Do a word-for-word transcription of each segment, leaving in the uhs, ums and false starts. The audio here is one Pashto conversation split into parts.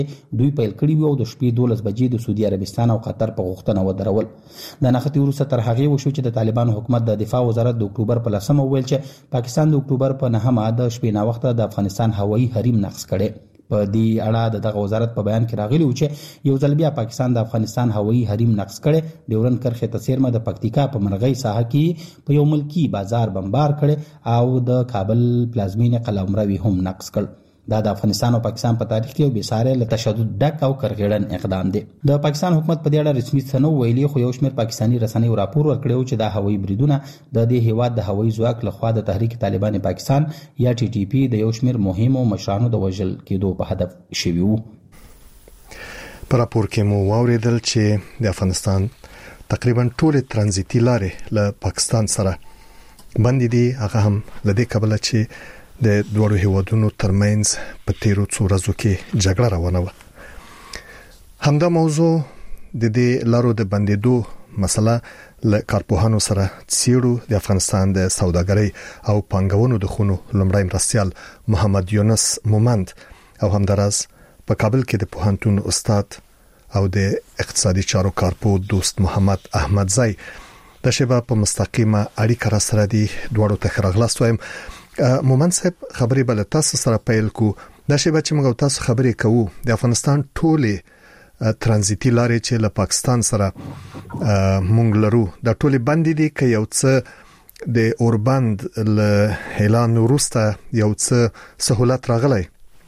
دوی پیل کړي وو د شپې دولس بجې د سعودي عربستان او قطر په غوښتنه ودرول. د نښتې وروسته تر هغې وشو چې د طالبانو حکومت د دفاع وزارت د اکتوبر په لسمه وویل چې پاکستان د اکتوبر په نهمه د شپې ناوخته د افغانستان هوایي حریم نقض کړي. په دې اړه د دغه وزارت په بیان کې راغلی و چې یو ځل بیا پاکستان د افغانستان هوایي حریم نقض کړي. ډیورنډ کرښې ته څیرمه د پکتیکا په مرغۍ ساحه کې په یو ملکی بازار بمبار کړي او د کابل پلازمینې قلعه عمروي هم نقض کړ. دا د افغانستان او پاکستان په تاریخ کې یو بېساری له تشدد ډک او کرغېړن اقدام دی. د پاکستان حکومت په دې اړه رسمي څه نه ویلي، خو یو شمېر پاکستاني رسنیو راپور ورکړی و چې دا هوایي بریدونه د دې هیواد د هوایي ځواک لخوا د تحریک طالبان پاکستان یا ټي ټي پي د یو شمېر مهمو مشرانو د وژل کېدو په هدف شوي وو. په راپور کې مو واوریدل چې د افغانستان تقریبا ټولې ترانزیتي لارې له پاکستان سره بندې دي، هغه هم له دې کبله چې د دوړو هیوادونو ترمنځ په تیرو څو ورځو کې جګړه روانه وه. همدا موضوع د دې لارو د بندېدو مسله له کارپوهانو سره څیړو. د افغانستان د سوداګرۍ او پانګونو د خونو لومړی مرستیال محمد یونس مومند او همداراز په کابل کې د پوهنتون استاد او د اقتصادي چارو کارپو دوست محمد احمدزی د شبا په مستقیمه اړیکه را سره دي. دوړو ته خراغلاست وایم. مومند صاحب خبرې بل تاسو سره پیل کو. دا شی به چې موږ تاسو خبرې کوو د افغانستان ټولې ترانزیتي لارې چې له پاکستان سره مونږ لرو دا ټولې بندې دي که یو څه د اوربند له اعلان وروسته یو څه سہولت راغلی؟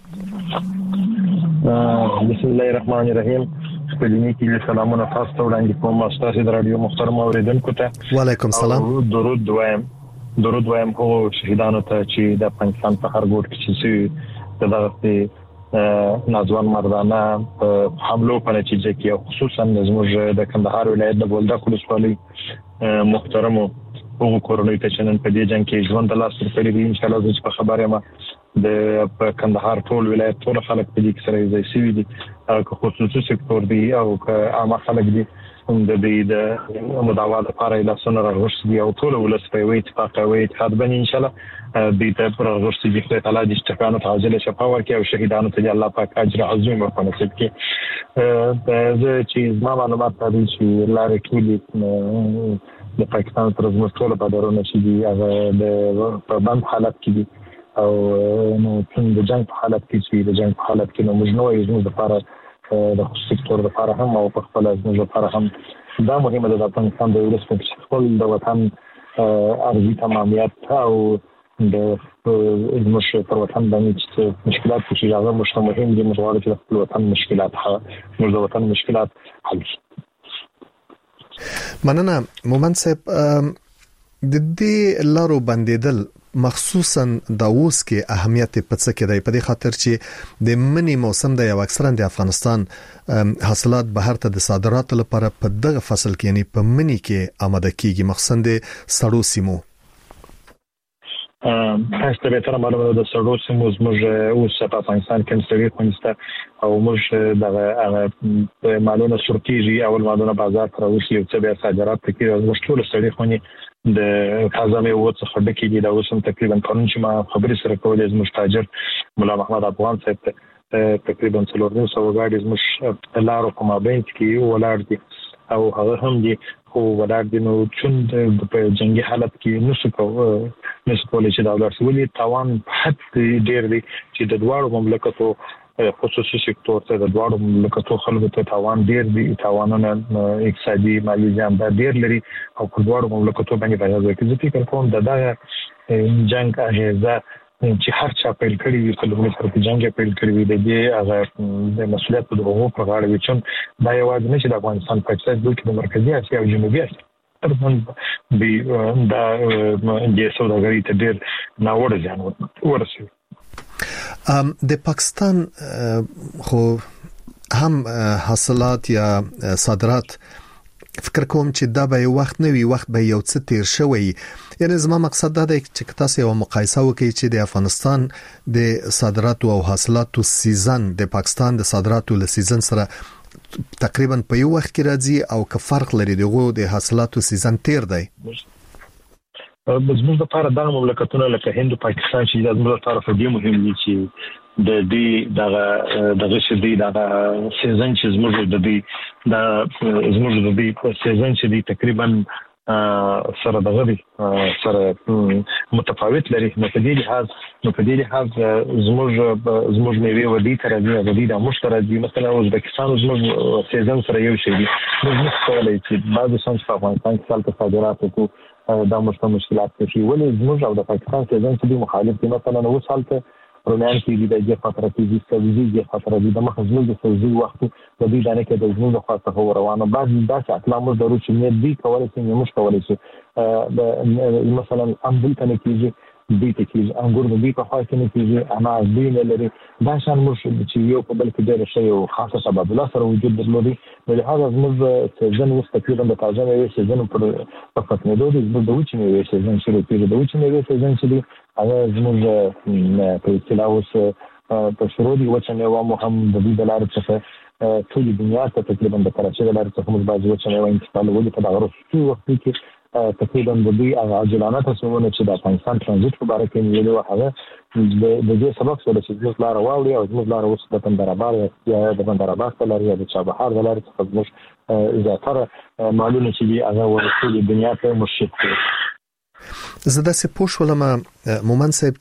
بسم الله الرحمن الرحیم. خپلینی کې سلامونه تاسو ته وړاندې کوم. تاسو د رادیو محترم اوریدونکو ته وعلیکم السلام. درود وایم. درود وایم هغو شهیدانو ته چې د افغانستان په هر ګوټ کې چې دغه ناځوان مردانه په حملو په نتیجه کې او خصوصا زموږ د کندهار ولایت د بولدک ولسوالۍ محترمو هغو کورنیو ته چې نن په دې جنګ کې ژوند د لاس ورکړي دي. انشاءالله زه چې په خبر یم د کندهار ټول ولایت ټول خلک په دې کې سره یوځای شوي دي، که خصوصي سکتور دي او که عامه خلک دي د دې د مداوا لپاره لاسونه راغورځي دي او ټول ولس په یو اتفاق او اتحاد باندې انشاءالله دې ته پر راغورځي دي. خدای تعالی دې شفاعت او عاجله شفا ورکړي او شهیدانو ته الله پاک اجر عظیم ورکړي نصیب کړي. زه چې ما معلومات لرم چې لارې ټولې د پاکستان تر زموږ ټول بادرونه چې دي هغه د په بند حالت کې دي او نو څنګه د جنگ په حالت کې چې د جنگ په حالت کې نو موږ نو یو لپاره د خصوصي سکتور لپاره هم او په خپل ازموږ لپاره هم دا مهمه ده د افغانستان د ولس په خپل د وطن ارزي تمامیت او د زموږ پر وطن باندې چې مشکلات چې هغه مشته مهم دي. موږ غواړو چې خپل وطن مشکلات موږ د وطن مشکلات حل شي. مننه مومند صاحب. د دې لارو بندیدل مخصوصا د اوس کې اهمیت په څه کې دی؟ په دې خاطر چې د منی موسم د یو اکثرا د افغانستان حاصلات بهر ته د صادراتو لپاره په دغه فصل کې یعنی په منی کې آماده کیږي، مخصوصا د سړو سیمو. تاسو ته تر معلومه ده د سړو سیمو زموږ اوس په افغانستان کې سړي خونسته او موږ د مالونو سورتیږي او مالونو بازار ته راوځي او څه به صادرات کوي. موږ ټول سړي خوني د خزانه وڅ خډه کې دي دا اوس هم تقریبا قانون چې ما خبرې سره کولې زموږ تاجر مولا محمد افغان صاحب تقریبا څلور نیم سوه ګاډي زموږ لارو په مابین کې ولاړ دي او هغه هم دي خو ولاړ دي نو چون په جنگي حالت کې نسو کو نسو کولای چې دا ولرسولي تاوان حد ډیر دي چې د دواړو مملکتو خصوصي سکتور ته د دواړو مملکتو خلکو ته تاوان ډیر دي. تاوانونه اقتصادي مالي زیان ډیر لري او په دواړو مملکتو باندې باید چې زه فکر کوم د دغه جنگ اغیزه چې هر چا پیل کړی وي په لومړي سره په جنگ پیل کړی وي د دې هغه د مسؤلیت په دغه په غاړه وي چې دا یوازې نه چې د افغانستان پاکستان بلکې د مرکزي اسیا او جنوبي اسیا ترڅنګ به دا د سوداګرۍ ته ډیر ناوړه زیان ورسوي. د پاکستان خو هم حاصلات یا صادرات فکر کوم چې دا به یو وخت نه وي، وخت به یو څه تیر شوی. یعنی زما مقصد دا دی چې تاسو یو مقایسه وکړئ چې د افغانستان د صادراتو او حاصلاتو سیزن د پاکستان د صادراتو له سیزن سره تقریبا په یو وخت کې راځي او که فرق لري دغه د حاصلاتو سیزن تیر دی. زموږ لپاره دا مملکتونه لکه هند او پاکستان چې زموږ لپاره په دې مهم دي چې د دې دغه دغه شدي دغه سیزن چې زموږ د دې د زموږ د دې په سیزن چې دی تقریبا سره دغه دی سره متفاوت لري نو په دې لحاظ نو په دې لحاظ زموږ زموږ میوه ودی تر دې ودی د مشترک دي مثلا ازبکستان زموږ سیزن سره یو شی دي موږ کولای چې بعض څنګه په افغانستان کې سال په صادرات کو دا مشته مشکلات کوي ولې زموږ او د پاکستان سیزن کې مخالف دي مثلا نو سال ته رومیان کې دي د فتره کې دي سبزي د فتره دي د مخزن د سبزي وخت د دې دانه کې د زموږ خاصه روانه بعض داسې اقلام ضروري چې نه دي کولای شي موږ کولای شي مثلا امبل کنه کېږي دې ته کې انګور د دې په خاصه کې نه کېږي اما دې نه لري دا شان موږ چې یو په بل کې ډېر شی او خاصه سبب لا سره وجود درلودي نو له هغه موږ سیزن واستفیدو د تازه میوه سیزن پر فقط نه دوی د وچې میوه سیزن شروع کړي د وچې میوه سیزن چې دی هغه زموږ په اصطلاح اوس په شروع دی وچې میوه مو هم د دې د لارې څخه ټول دنیا ته تقریبا د کراچۍ د لارې څخه موږ بعض وچې میوه انتقال ولې په دغه وخت کې تقریبا د دې عاجلانه تصمیمونه چې د افغانستان ترانزیت په اړه کې ویلو هغه د دې سبب سره چې موږ لار واوړي او موږ لار اوس د بندرابار یا د بندرابار په لارې د چابهار د لارې څخه موږ زیاتره معلومه چې دی هغه ورسول دنیا ته مرشد کړي زه د سپوش ولما مومن صاحب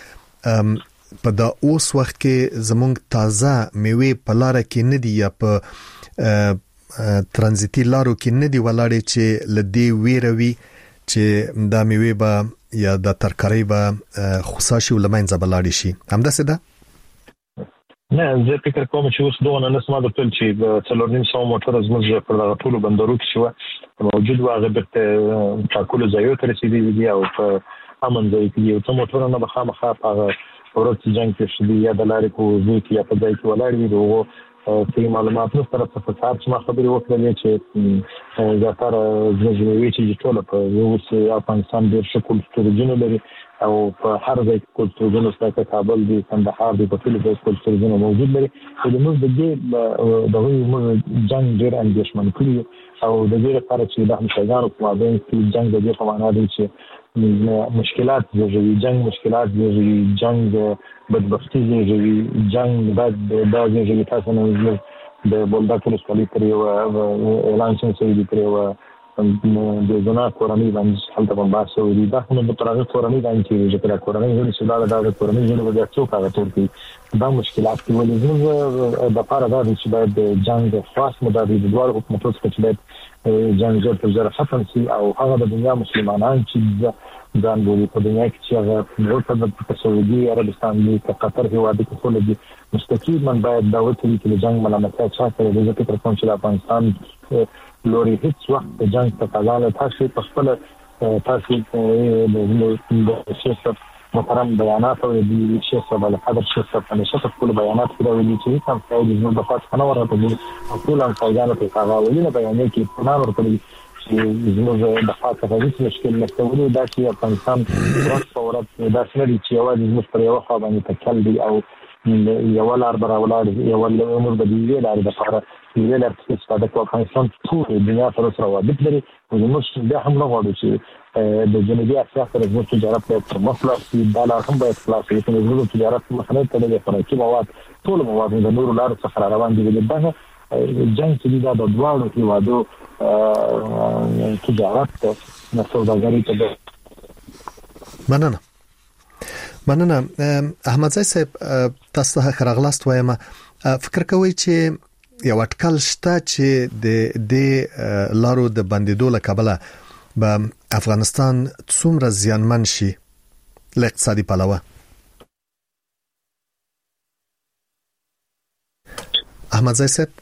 چې په دا اوس وخت کې زمونږ تازه میوه په لار کې نه دی یا په ترانزیتي لارو کې نه دی ولاړې چې لدی ویروي چې د میوه به یا د ترکاري به خصاشي ولمنځه بلاړي شي همداسې ده نه زه فکر کوم چې اوس دوه نه سم د ټول چې څلور نیم سو موټر زموږ پر دغه ټول بندرو کې شو موجود واغه به تاکول ځایو ته رسیدي دي او په امن ځای کې یو څو موټر نه بخامخه په ورته جنگ کې شدي یا د لارې کو ځای کې یا په ځای کې ولاړ وي چې معلومات نو سره په فساد چې ما خبرې وکړلې چې زیاتره زموږ چې ټول په یو څه افغانستان ډېر شکل ستورجن لري او په هر ځای کې کلتورونه ستاسو کابل دي کندهار دي په ټول ځای کې کلتورونه موجود لري او د موږ د دې د جنگ ډېر اندېښمن کړی او د دې لپاره چې د همشګانو په مابین کې جنگ د دې په معنا دی چې مشکلات زیږوي جنگ مشکلات زیږوي جنگ بدبختی زیږوي جنگ بعد د زیږوي تاسو نه د بولدک ولسوالۍ پر یو اعلان شوی دی پر یو د زنا کورنۍ باندې حالت په باسه وي دا هم د پرغه کورنۍ باندې چې د کورنۍ غړي چې دا د کورنۍ غړي د څو کاغه تور کې دا مشکلات کې ولې زموږ د لپاره دا چې باید د جنگ خاص مداري د دوه حکومتونو څخه باید جنگ زړه په زړه ختم شي او هغه د دنیا مسلمانان چې ځان بولي په دنیا کې چې هغه ورته د سعودي عربستان دی په قطر هیواد کې ټول دي مستقیما باید دا وته چې د جنگ ملامتیا چا کوي د فکر کوم چې افغانستان لوري هیڅ وخت د جنگ په کاله تاسو په خپل تاسو د شیخ محترم بیانات او د شیخ صاحب القدر شیخ صاحب همیشه په خپل بیانات کې ویلي چې کوم څه د زموږ د پاتې نه ورته او ټول انسانانو په کاغه ویلي بیانې کې پناه ورته چې زموږ د خاصه هیڅ مشکل نه کوي دا چې افغانستان ورځ په ورځ دا سړي چې یوازې زموږ پر یو خوا باندې تکل دی او یو لار بر اولاد یو عمر د دې لار د لپاره یو لار چې استفاده کوي افغانستان ټول دنیا سره سره وابط لري او زموږ د هم نه غواړو چې د جنوبي اسیا سره زموږ تجارت په مخلاص شي دا لار هم باید خلاص شي چې زموږ تجارت مخنه ته د خوراکي مواد ټول مواد د نورو لارو څخه روان دي د دغه جنگ چې دا د دوه هیوادو تجارت نه سوداګري ته مننه مننه احمد زای صاحب تاسو ته خراغلاست وایم فکر کوي چې یو اټکل شته چې د د لارو د بندیدو له کبله به افغانستان څومره زیانمن شي له اقتصادي پلوه احمد زای صاحب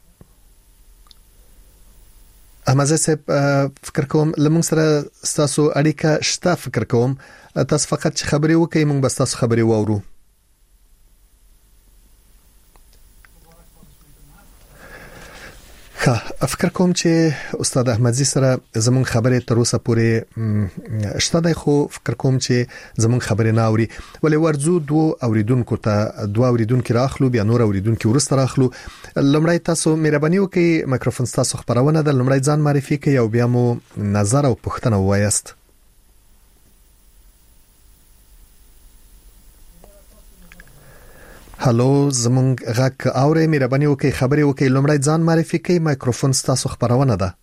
احمد زای صاحب فکر کوم لمونږ سره تاسو اړیکه شته فکر کوم تاسو فقط چې خبري وکړئ موږ بس تاسو خبري واورو ښه فکر کوم چې استاد احمدزي سره زمون خبرې تر اوسه پورې شته دی خو فکر کوم چې زمون خبرې نه اوري ولې ورزو دوه اوریدونکو ته دوه اوریدونکو راخلو بیا نور اوریدونکو ورسته راخلو لمړی تاسو مهرباني وکړئ مایکروفون تاسو خبرونه د لمړی ځان معرفي کړئ او بیا مو نظر او پوښتنه وایست هالو زمونږ غږ اورئ مهرباني وکړئ خبري وکړئ لومړی ځان معرفي کړئ مایکروفون ستاسو خبرونه ده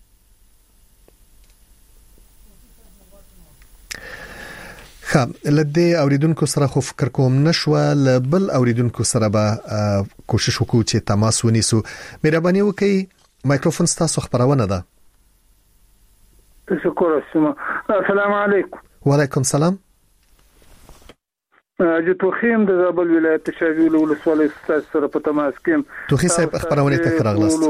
خب لدې اوریدونکو سره خو فکر کوم نشو بل اوریدونکو سره به کوشش وکړو چې تماس ونیسو مهرباني وکړئ مایکروفون ستاسو خبرونه ده شکر السلام علیکم وعلیکم السلام جو توخیم د زابل ولایت شاویل ولسوالۍ سره په تماس کې توخی صاحب خبرونه ته راغلاست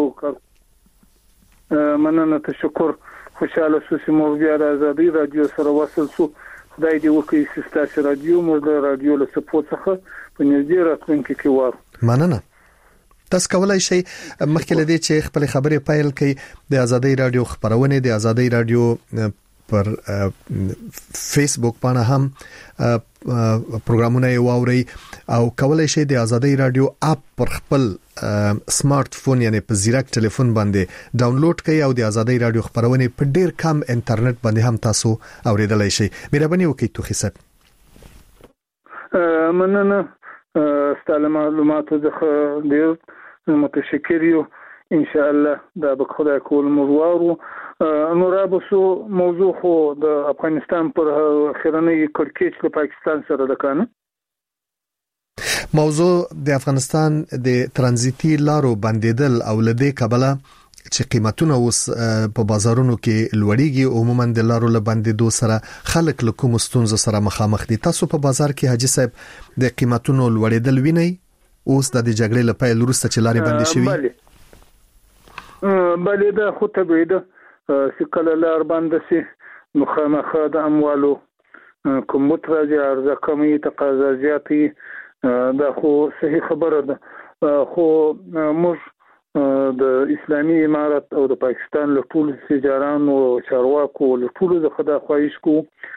مننه تشکر خوشاله سوسی مو بیا د ازادي رادیو سره وصل سو خدای دې وکړي چې تاسو رادیو مو د رادیو له سپورت څخه په نږدې راتلونکي کې وار مننه تاسو کولای شئ مخکې لدې چې خپل خبرې پیل کړئ د ازادي رادیو خبرونه د ازادي رادیو پر فیسبوک باندې هم پروګرامونه واوري او کولای شئ د ازادي رادیو اپ پر خپل سمارټ فون یعنی په زیرک ټلیفون باندې ډاونلوډ کړئ او د ازادي رادیو خبرونه په ډیر کم انټرنیټ باندې هم تاسو اوریدلای شئ مهرباني وکړئ توخی صاحب مننه ستاسو معلوماتو څخه ډیر متشکر یو ان شاء الله دا به خدای کول موږ نو رابسو موضوع خو د افغانستان پر خیرنۍ کړکېچ له پاکستان سره د کانه موضوع د افغانستان د ترانزیتي لارو بندیدل او لدې کبله چې قیمتونه اوس په بازارونو کې لوړیږي عموما د لارو له بندیدو سره خلک له کوم ستونزو سره مخامخ دي تاسو په بازار کې حاجی صاحب د قیمتونو لوړیدل وینئ اوس د جګړې له پیل وروسته چې لارې بندې شوې بله بله دا خو طبیعي ده چې کله لار بند شي نو خامخا د اموالو کومت راځي عرضه کمی تقاضا زیاتی دا خو صحیح خبره ده خو موږ د اسلامي امارت او د پاکستان له ټول سجارانو او چارواکو له ټول څخه د خواهش کو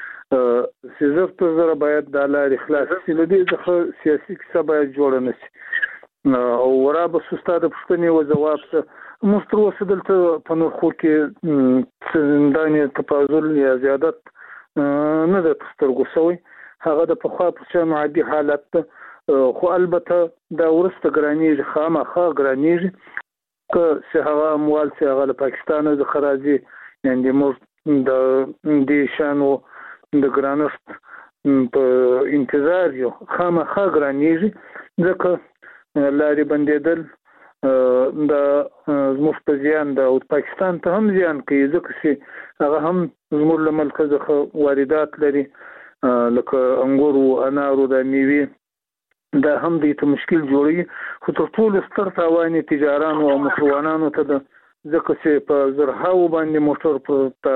چې زر تر زر باید د لارې خلاص شي د دې څخه سیاسي کیسه باید جوړه نشي او ورابه سستاده پښتنې و جواب څه مستروس دلته په نورخو کې زنداني تفاضل یا زیادت نه د سترګو سوی هغه د پخوا په معدي حالت خو البته دا ورسته ګرانیږي خامخا ګرانیږي که چې هغه اموال چې هغه له پاکستان د خراجي یعنی موږ د دې شانو د ګرانښت په انتظار یو خامخا ګرانیږي ځکه لارې بندیدل د زموږ په زیان د پاکستان ته هم زیان کوي ځکه چې هغه هم زموږ له ملکه څخه واردات لري لکه انګور او انارو د میوې دا هم دې ته مشکل جوړي خو تر ټولو ستر تاوان تجارانو او موټروانانو ته د ځکه چې په زرهاو باندې موټر په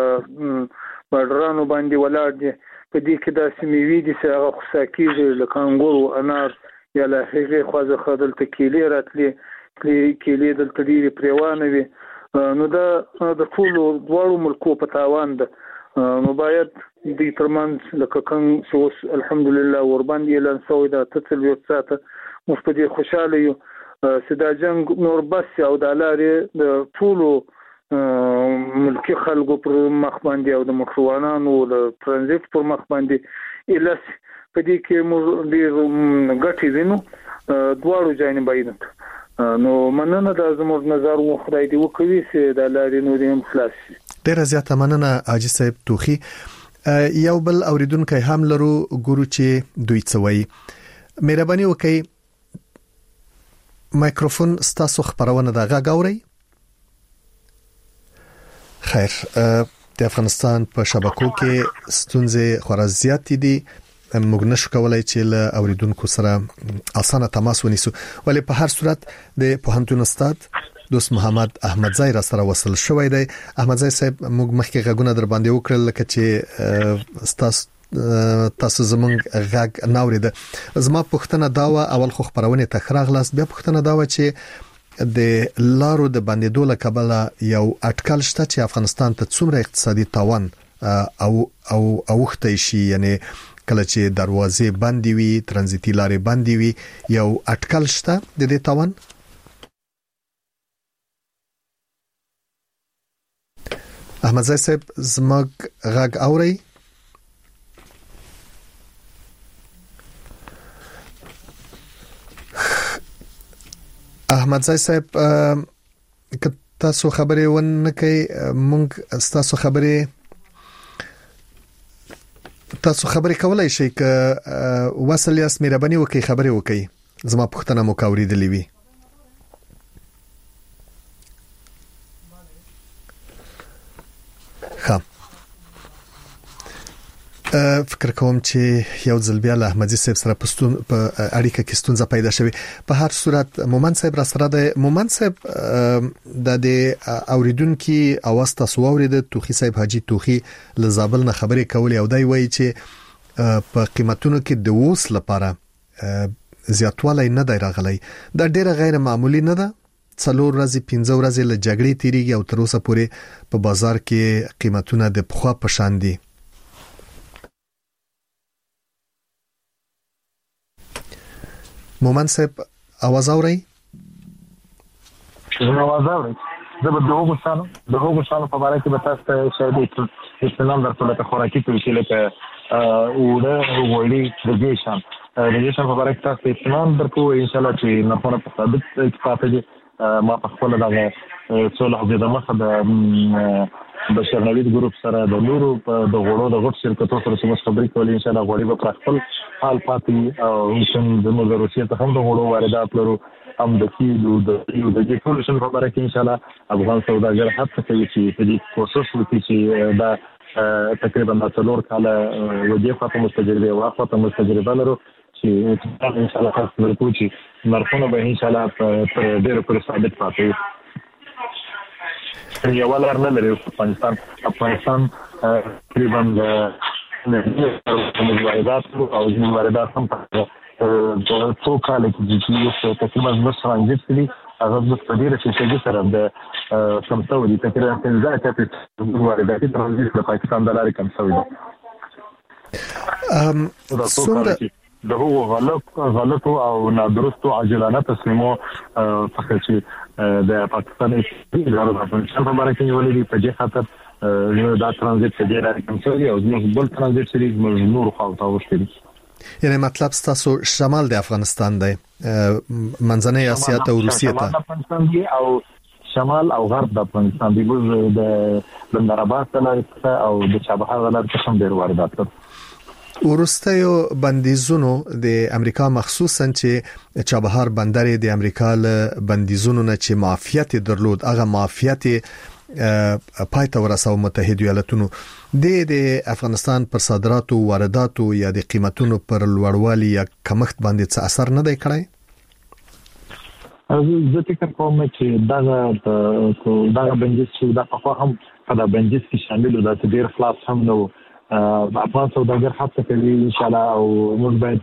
بارانو باندې ولاړ دي په دې کې دا سیموي دي چې هغه خصاکیږي لکه انګور او انار یا له هغه خوازه خدل تکیلې راتلي کېلې دلته ډېرې پریوانه وي نو دا د ټولو دواړو ملکو په تاوان ده نو باید دې ترمنځ لکه کوم اوس الحمدلله ورباندې اعلان شوی دا تڅلوي ساعته موږ په دې خوشاله یو چې دا جنگ نور بس او د لارې د ټولو ملکی خلکو پر مخ باندې او د مخروانانو د ترانزیت پر مخ باندې الس په دې کې موږ ډېر ګټې وینو دواړو جانبین نو مننه د زموږ نظر و خدای دې وکړي چې د لارې نور هم خلاص شي ډېر زیاته مننه حاجی صاحب توخی یو بل اوریدونکو هم لرو ګورو چې دوی څوي مهرباني وکړئ مایکروفون ستاسو خبرونه د غږ اوري خیر د افغانستان په شبکو کې ستونزې خورا زیات دي موږ نشو کولای چې له اوریدونکو سره اسانه تماس ونیسو ولی په هر صورت د پوهنتون استاد دوست محمد احمدزی را سره وصل شوی دی احمدزی صاحب موږ مخکې غږونه در باندې وکړل لکه چې تاسو تاسو زمونږ غږ ناوریده زما پوښتنه دا و اول خو خبرونه تخراغ لاس بیا پوښتنه دا و چې د لارو د باندې له کبله یو اټکل شته چې افغانستان ته څومره اقتصادي تاوان او او اوخته شي یعنی کله چې دروازې بندې وي ترانزیتي لارې بندې وي یو اټکل شته د دې تاوان احمدزی صاحب زموږ غږ اوري احمد زای صاحب ک تاسو خبرې ونه کوي مونږ تاسو خبرې تاسو خبرې کولای شئ ک وصل یاس مهرباني وکړئ خبرې وکړئ زما پوښتنه مو کاوریدلې وي. ها فکر کوم چې یو ځل بیا له احمدي صاحب سره پستون په اړیکه کې ستونزه پیدا شوه. په هر صورت مومن صاحب را سره د مومن صاحب د اوریدونکو اواز تاسو اورید توخی صاحب حاجی توخی له زابل نه خبرې کولې او دای وایي چې په قیمتونو کې د ووس لپاره زیاتوالی نه دی راغلی. دا ډیره غیر معمولی نه ده. څلور ورځې پنځه ورځې له جګړې تیریږي او تر اوسه پورې په بازار کې قیمتونه د پخوا په شان دي. مومن صاحب आवाज اوري؟ زه आवाज اوري. زه به دغه سره دغه سره په اړه کې به تاسو ته شاید استنام درته له خوراکي توکي لکه او د وړي د جیشن د جیشن په اړه کې تاسو استنام درکو ان شاء الله چې نه په ثابت اتفاقي ما په خپل دغه څول حدود مخه د بشر نوید ګروپ سره د نورو د غوړو د غټ شرکتونو سره څه خبرې کولې ان شاء الله غوړي به خپل حال پاتې او هم د روسیې ته هم د غوړو واردات لرو هم د کیلو د یو د ټولشن په اړه کې ان شاء الله افغان سوداګر هڅه کوي چې په دې کوشش وکړي چې دا تقریبا څلور کاله وظیفه په مستجربه او خپل مستجربه لرو چې ان شاء الله تاسو ورکو چې مرخونه به ان شاء الله په ډېر پر ثابت پاتې یو ولر نه لري. افغانستان افغانستان تقریبا د واردات او د واردات هم په څو کال کې چې تقریبا نو څنګه دي هغه د ډېر څه سره د کمڅو دي تقریبا څنګه چې واردات ترانزیت د پاکستان د لارې کمڅو دي. ام څنګه د هغو غلط غلطو او نادرستو عاجلانه تصمیمو څخه چې د پاکستان ادارو د افغانستان په اړه کې ولې په دې خاطر دا ترانزیت چې ډېر کمزوري او زموږ بل ترانزیت چې موږ نور خو تاسو شته. یعنی مطلب تاسو شمال د افغانستان دی منځنۍ اسیا ته او روسیې ته افغانستان دی او شمال او غرب د افغانستان دی موږ د بندراباد ته او د چابهار ولایت څخه ډېر واردات کوو. ورستیو بندیزونو د امریکا مخصوصا چې چابهار بندر د امریکا له بندیزونو نه چې معافیت درلود هغه معافیت پایته ورساو متحده ایالاتونو د افغانستان پر صادراتو وارداتو یا د قیمتونو پر لوړوالي یا کمښت باندې څه اثر نه دی کړی؟ زه فکر کوم چې دا دا بندیز چې دا په هم په دا بندیز کې شامل و دا ډېر خلاص هم نو افغان سوداګر هڅه کوي ان شاء الله او موږ باید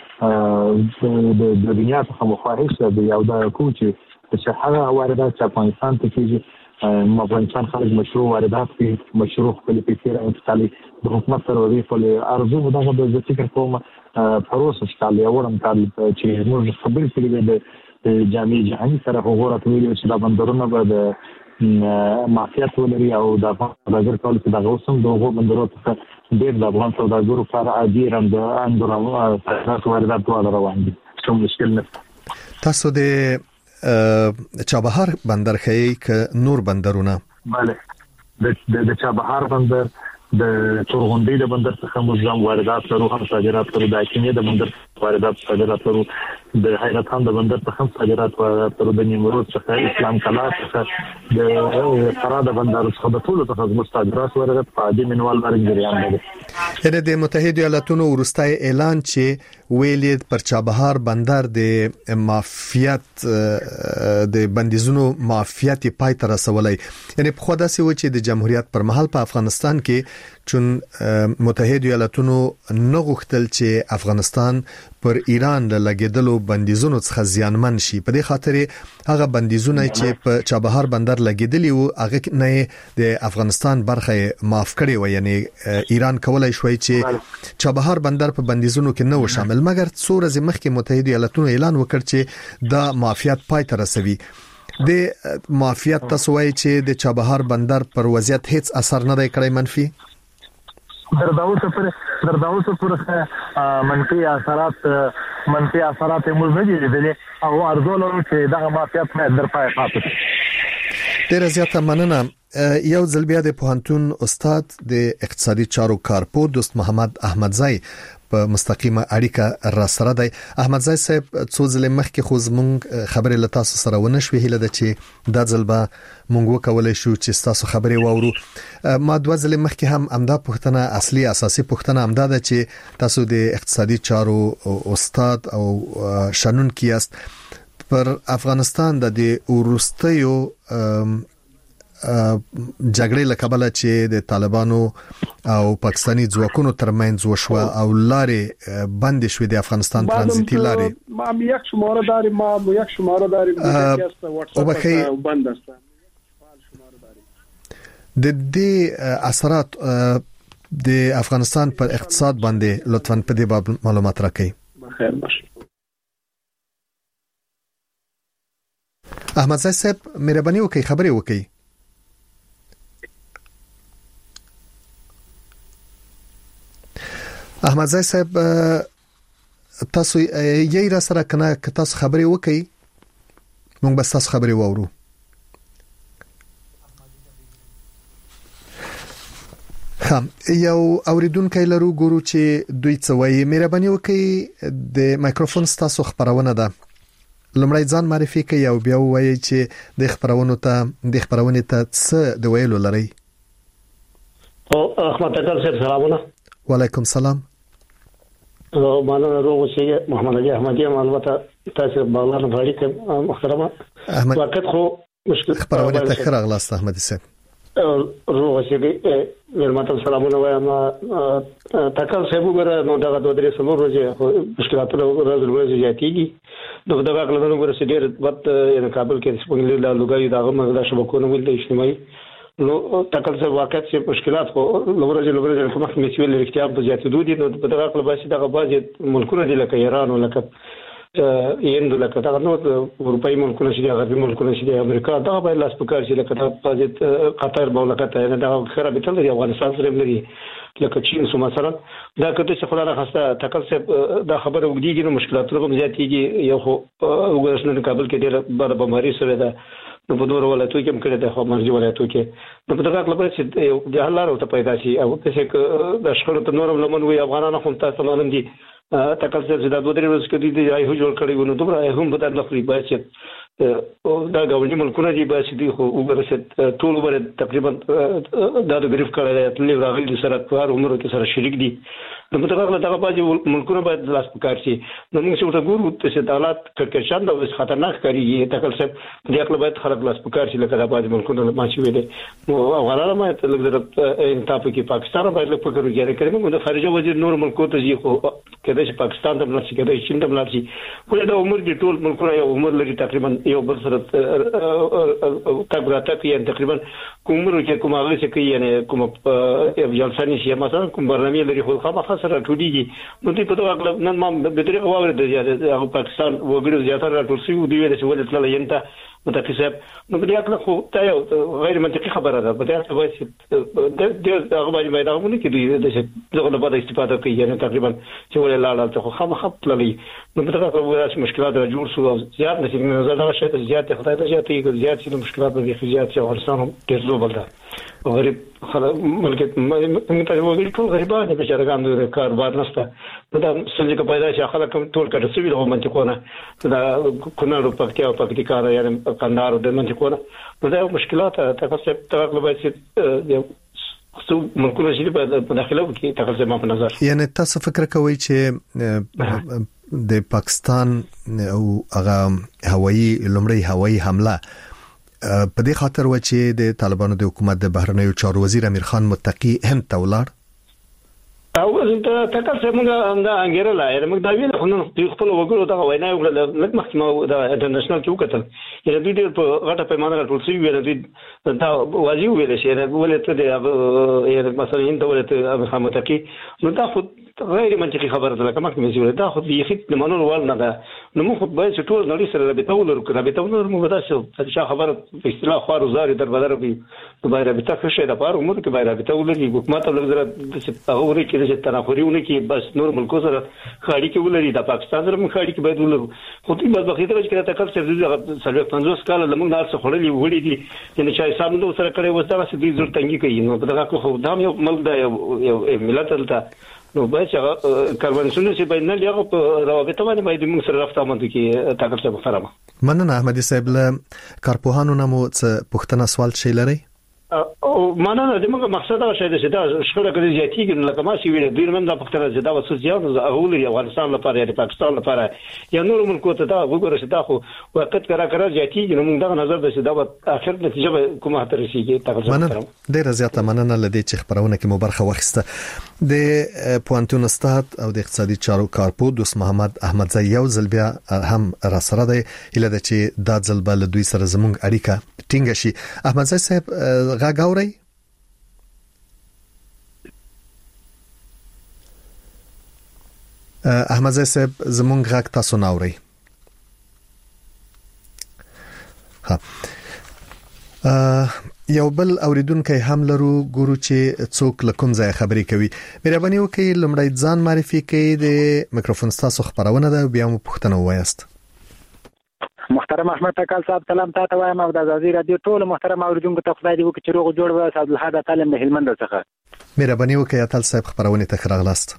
د دنیا څخه مخالف شو یو دا کوم چې چې هغه واردات چې افغانستان ته کیږي افغانستان خارج مشروع واردات کې مشروع خپل پیسې انتقالي د حکومت سره وی په ارزو دغه د فکر کوم پروسه شته یو ورم کال چې موږ خبرې کړې د جامع جهاني سره وګورئ چې دا بندرونه به د معافیت ولري او د افغان سوداګر کول چې د غوسم دغه بندرونو څخه ډېر د افغان سوداګرو لپاره عادي رم د اندورو صادرات واردات ډول روان دي. څه مشکل نه. تاسو د چابهار بندر خې ک نور بندرونه bale د د چابهار بندر د تورغونډي د بندر څخه موږ واردات لرو هم صادرات لرو د اکینې د بندر واردات صادرات لرو د حیرت خان د بندر څخه صادرات لرو د نیمروز څخه اسلام کلا څخه د فراد بندر څخه د ټولو څخه صادرات واردات په عادي منوال باندې جریان لري. یعنی د متحده ایالاتونو ورستای اعلان چې ویلید پر چابهار بندر د مافیات د بندیزونو مافیات پای تر رسولای یعنی په خدا سي و چې د جمهوریت پر مهال په افغانستان کې چون متحده ایالاتونو نه غوښتل چې افغانستان پر ایران د لګیدلو بندیزونو څخه زیانمن شي په دې خاطر هغه بندیزونه چې په چابهار بندر لګیدلی وو هغه نه د افغانستان برخه معاف کړي و یعنی ایران کولای شوی چې چابهار بندر په بندیزونو کې نه و شامل مګر څو ورځې مخکې متحده ایالاتونو اعلان وکړ چې دا معافیت پای ته رسوي. د معافیت تاسو وایي چې د چابهار بندر پر وضعیت هیڅ اثر نه دی کړی منفي؟ درداو سفر درداو سفر منفي اثرات منفي اثرات موږ نه دي لیدلې او ارزو لرو چې دا مافیات نه در پای پاتې. ډیره زیاته مننه. یو ځل بیا د پوهنتون استاد د اقتصادي چارو کارپو دوست محمد احمدزی په مستقیمه اړیکه را سره دی. احمدزی صاحب څو ځله مخکې خو زمونږ خبرې له تاسو سره ونه شوې، هیله ده چې دا ځل به مونږ وکولای شو چې تاسو خبرې واورو. ما دوه ځله مخکې هم امدا پوښتنه اصلي اساسي پوښتنه امدا ده چې تاسو د اقتصادي چارو استاد او شنن کیاست پر افغانستان د ورستیو جګړې له کبله چې د طالبانو او پاکستاني ځواکونو ترمنځ وشو او لارې بند شوې د افغانستان ترانزیتي لارې ما یک شماره داریم ما یک شماره داریم او بخیر بند است د دې اثرات د افغانستان پر اقتصاد باندې لطفاً په دې باب معلومات راکړئ. بخیر باشه. احمدزی صاحب مهرباني وکړئ خبرې وکړئ. احمدزی صاحب تاسو یې را سره کنه که تاسو خبرې وکړئ موږ به تاسو خبرې واورو. هم یو اوریدونکو لرو ګورو چې دوی څه وایي. مهرباني وکړئ د مایکروفون تاسو خبرونه ده لمړی ځان معرفي کړئ او بیا وایي چې د خبرونو ته د خبرونې ته څه د ویلو لري. او احمد تکل صاحب سلامونه. وعلیکم سلام. او معنا روغ شي محمد علي احمدي البته تاسو بغلان غړي ته محترمه احمد وخت خو مشکل خبرونه ته خیر اغلاست احمد صاحب. روغ شي ورماته سلامونه وایم تکل صاحب وګره نو دا د درې سلو ورځې مشکلات ورځ ورځ زیاتېږي. نو دا غلطونه ګره سي ډېر وخت یې کابل کې سپنګل لا لګي دا غو د شبکو نه ولې اجتماعي نو تکل صاحب واقعیت چې مشکلات خو لورځ لورځ کومه مسوي لري په زیاتېدو دي. نو په دغه خپل باسي دغه بازي ملکونه دي لکه ایران او لکه هند لکه دا نو اروپאי ملکونه شي غربي ملکونه شي امریکا دا به لاس پکار شي لکه د قطر مملکت نه دا خراب تل دی افغانستان سره لري لکه چین سو مثلا دا کته چې خلانه خاصه تکل صاحب دا خبره وګړي نو مشکلات هم زیاتېږي. یو خو وګورئ کابل کې ډېر بار بماري سره ده نو په دوه ولایتو کې هم کړی د خو مرزي ولایتو کې نو په دغه خپل چې د حل لارو ته پیدا شي او چې د شخړو ته نورم لمن وي افغانانو هم تاسو لمن دي تکل صاحب دا دوه درې ورځې کې دي ایو جوړ کړی ونه دومره هم په دغه خپل باسي او دا غوړي ملکونه دي باسي دي خو وګورئ ټول ور تقریبا دا د ګریف کړی دی تل راغلي سره کار عمر کې سره شریک دي. نو په دغه دغه باندې ملکونه باید لاس پکار شي. نو موږ څه ګورو چې حالات کړکشان دا خطرناک کاریږي. تکل صاحب دې خپل باید خلک لاس پکار شي لکه دا باندې ملکونه ماشي وي دي. نو افغانانو ما ته لږ انتاپ کې پاکستان باید لږ فکر وکړي کړي موږ د خارجه وزیر نور ملکو ته ځي خو کله چې پاکستان ته بلل شي کله چې چین ته بلل شي ولې دا عمر دي ټول ملکونه یو عمر لري تقریبا یو بل سره تقریبا تقریبا تقریبا کومر چې کومه غلطه کوي یعنی کوم جلسه نشي مثلا کوم برنامه لري خو خامخا سره ټوډيږي. نو دې په دغه نن ما به درې واورې د پاکستان وګړو زیاتره ټول سی ودی ویل چې ولې تل ینته متقصب نو بیا کله خو ته یو غیر منطقي خبره ده. په دې څه وایي چې د هغه باندې باید هغه نه کېږي د دغه په استفاده کوي یعنی تقریبا چې ولې لاله ته خو خامخا تللی. نو په دغه وایي مشکلات را جوړ شو زیات نشي نظر دا شي زیات خدای ته زیات زیات چې مشکلات به زیات شي افغانستان ډېر زوبل ده غریب خلک ملکیت موږ ته وګورئ ټول غریبان دي چې راګام د کاروبار نشته دا څنګه کې پیدا شي خلک ټول کړه سوي د منطقونه دا کونړ په پکتیا او پکتیکا یعنی کندهار د منطقونه دا مشکلات تاسو ته تغلب شي خصو ملکونه شي په داخله کې تاسو ما په نظر یعنی تاسو فکر کوئ چې د پاکستان او هغه هوایي لمړی هوایي حمله په دې خاطر و چې د طالبانو د حکومت د بهرنیو چارو وزیر امیر خان متقی هند ته ولاړ او ته تکل څه موږ دا انګیره لای موږ دا ویل خو نو خپل وګړو دا وینا یو لږ مخکمه دا انټرنیشنل کې وکړل یره دوی ډېر په غټه پیمانه ټول څه ویل دوی دا واجب ویل شي ولې ته د یره مثلا هند ولې ته امیر خان متقی نو دا خو غیر منطقي خبره ده لکه مخکې مې دا خو یې خېټ نه منو ول نه ده نو موږ باید چې ټول نړۍ سره رابطه ولرو رابطه ولرو موږ دا چې چې خبره په اصطلاح خوارو زاري در بدر به باید رابطه ښه ده په امور کې باید رابطه ولري حکومت ولر زره چې هغه ورې کې چې تناخوريونه کې بس نور ملکو سره خاړي کې ولري د پاکستان سره موږ خاړي کې باید ولرو خو دې بس بخیته چې کله تکل چې سلوي پنځوس کال لمونږ دار څه خړلې وړي دي چې چې حساب نو سره کړي وسته چې دې زړه تنګي کوي نو دا خو دا یو ملک دا یو ملت دلته نو باید چې کاروانسونه چې باید نه لیاغه په روابط باندې باید موږ سره رافته باندې کې تاکل څه محترمه مننه احمدي صاحب له کارپوهانو نمو څه پښتنه سوال شي لري او مننه د موږ مقصد دا شاید چې دا شخړه کوي زیاتیږي نو لکه ما چې ویل دوی من دا پښتنه چې دا وسو زیات اول یو افغانستان لپاره یا پاکستان لپاره یا نور ملکو ته دا وګوره چې دا خو وخت کرا کرا زیاتیږي نو موږ دا نظر د چې دا اخر نتیجه به کومه تر رسیږي تاسو مننه ډیر زیات مننه لدی چې خبرونه کې مو برخه واخیسته د پوانتون استاد او د اقتصادي چارو کارپو دوست محمد احمدزی یو ځل بیا هم را سره دی اله د چې دا ځل بل دوی سره زموږ اړیکه ټینګ شي احمدزی صاحب غاګوري احمدزی صاحب زموږ غاګ تاسو ناوري ها یو بل اوریدونکو هم لرو ګورو چې څوک لکم ځای خبري کوي مهرباني وکړئ لمړی ځان معرفي کړئ د میکروفون تاسو خبرونه ده بیا مو پوښتنه وایست محترم احمد تکال صاحب سلام تاسو وایم او د ازادي رادیو ټول محترم اوریدونکو ته خدای دې وکړي چې روغ جوړ وي عبد الحاد تعلم د هلمند څخه مهرباني وکړئ تاسو صاحب خبرونه ته خراغلاست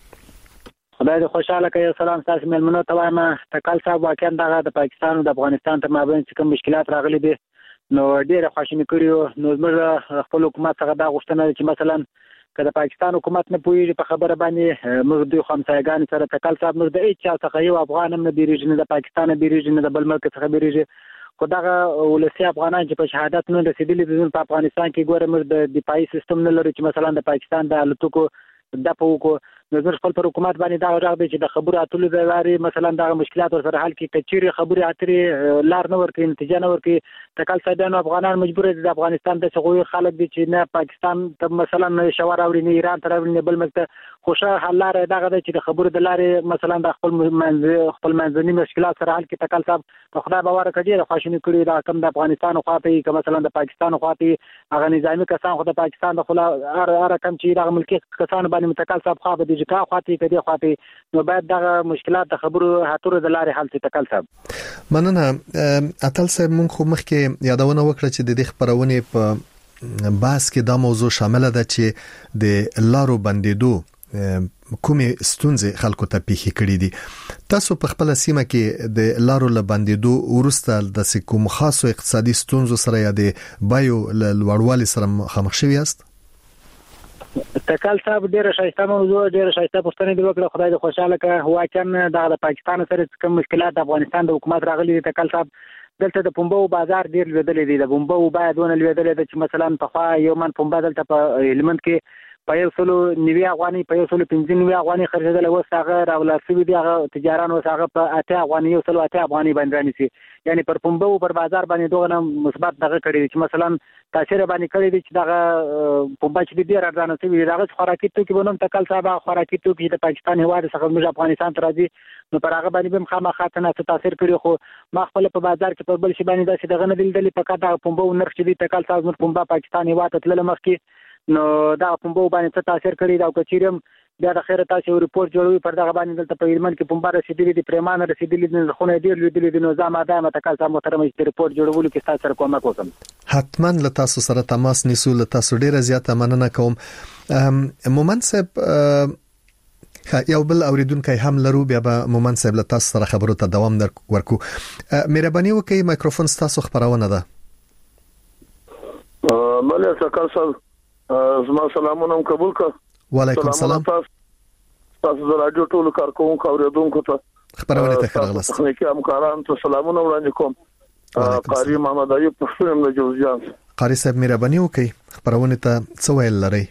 خدای دې خوشاله کړي سلام تاسو ملمنو ته وایم تکال صاحب واقعا د پاکستان او د افغانستان تر مابین کوم مشکلات راغلي دي نو ډیره خوشینه کړیو نو موږ خپل حکومت څخه دا غوښتنه چې مثلا کله پاکستان حکومت نه پوي په خبره باندې موږ دوی خمسایګان سره تکل صاحب موږ د هیڅ څخه یو افغان هم نه بیرېږي نه د پاکستان بیرېږي نه د بل ملک څخه بیرېږي خو دا ولسی افغانان چې په شهادت نه رسیدلي دي په افغانستان کې ګوره موږ د دفاعي سیستم نه لرو چې مثلا د پاکستان د الوتکو د پوکو نظر خپل پر حکومت باندې دا راغلی چې د خبرو اتلو د لارې مثلا دا مشکلات سره حل کې کچيري خبري اترې لار نه ورکې نتیجه نه ورکې تکل صدانو افغانان مجبور دي د افغانستان د څغوي خلک دي چې نه پاکستان ته مثلا شوار اوري نه ایران تر اوري نه بل مکته خوشا حل لار دا غده چې د خبرو د لارې مثلا د خپل منځ خپل منځني مشکلات سره حل کې تکل صاحب په خدای باور کړي د خوشنی کړي دا کم د افغانستان خواته کې مثلا د پاکستان خواته هغه نظامی کسان خو د پاکستان د خلا ار ار کم چې د ملکی کسان باندې متکل صاحب خو د ځکا خواته کې خواته نو باید دا مشکلات د خبرو هاتورو د لارې حل شي تکل صاحب مننه اتل صاحب مونږ خو مخکې یادونه وکړه چې د دې خبرونه په باس کې دا موضوع شامل ده چې د لارو بندیدو کومې ستونزې خلکو ته پیښې کړې دي تاسو په خپل سیمه کې د لارو لبندیدو ورسته د کوم خاصو اقتصادي ستونزو سره یا د بایو لوړوالي سره مخامخ شوی یاست تکل صاحب ډیره شایسته موضوع ډیره شایسته پوښتنه دی وکړه خدای دې خوشاله کړي واقعا د پاکستان سره کوم مشکلات د افغانستان د حکومت راغلي دي تکل صاحب دلته د پنبو بازار ډیر لیدل دي د پنبو باید ونه لیدل دي چې مثلا په خوا یو من پنبه دلته په هلمند کې په یو سلو نیوي افغاني په یو سلو پنځه نیوي افغاني خرڅېدل وساغه راولا سوي دي هغه تجاران وساغه په اته افغاني یو سلو اته افغاني باندې رانیسي یعنی پر پنبو پر بازار باندې دوغه مثبت دغه کړی چې مثلا تاثیر باندې کړی دي چې دغه پنبه چې ډیر ارزانه سوي دغه خوراکي توکي بنوم تکل صاحب خوراکي توکي د پاکستان هواد څخه موږ افغانستان ته راځي نو پر هغه باندې هم خامخا نه تاثیر کړی خو ما خپل په بازار کې په بل شي باندې داسې دغه نه دي په کاته پنبو نرخ چې دي تکل صاحب موږ پنبه پاکستان هواد ته تلل مخکې نو دا پنبو باندې څه تاثیر کړی دا کچیرم بیا د خیره تاسو ریپورت جوړوي پر دغه باندې دلته په هلمند کې پنبه رسیدلې دي پریمانه رسیدلې دي خو نه ډیر لیدلې دي نو زما دا متکل صاحب محترم چې ریپورت جوړولو کې تاسو سره کومک وکم حتما له تاسو سره تماس نیسو له تاسو ډیره زیاته مننه کوم مومن صاحب یو بل اوریدونکو هم لرو بیا به مومن صاحب له تاسو سره خبرو ته دوام ورکو مهرباني وکړئ میکروفون تاسو خبرونه ده مله تکل صاحب زما سلامونه قبول کړه وعلیکم السلام تاسو د رادیو ټولو کارکونکو اوریدونکو ته خبرونه ته خلاص تخنیکی همکارانو ته سلامونه وړاندې کوم قاری محمد ایوب پښتون له جوزجان قاری صاحب مهرباني وکړئ خبرونه ته څه ویل لري